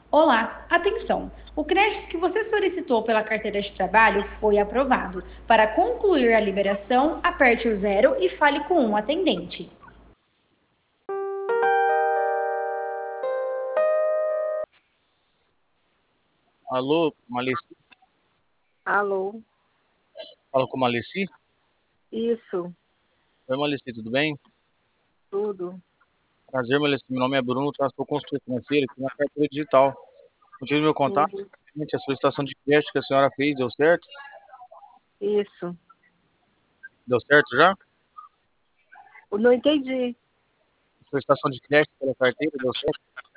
Olá, atenção! O crédito que você solicitou pela carteira de trabalho foi aprovado. Para concluir a liberação, aperte o zero e fale com um atendente. Alô, Maleci? Alô, Fala com Maleci? isso, Oi, Maleci, tudo bem? tudo. Prazer, Maleci. Meu nome é Bruno, trabalho com consultoria financeira aqui na carteira digital. Contigo meu contato? Uhum, Gente, a solicitação de crédito que a senhora fez, deu certo? isso. Deu certo já? Eu não entendi. A solicitação de crédito pela carteira, deu certo?